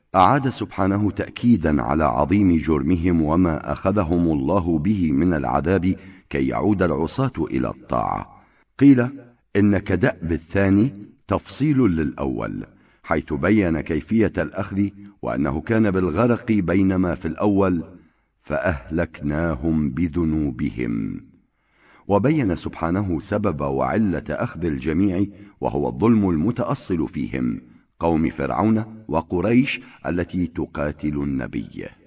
أعاد سبحانه تأكيدا على عظيم جرمهم وما أخذهم الله به من العذاب كي يعود العصاة إلى الطاعة. قيل إن كدأب الثاني تفصيل للأول، حيث بين كيفية الأخذ وأنه كان بالغرق، بينما في الأول فأهلكناهم بذنوبهم. وبين سبحانه سبب وعلة أخذ الجميع، وهو الظلم المتأصل فيهم، قوم فرعون وقريش التي تقاتل النبي.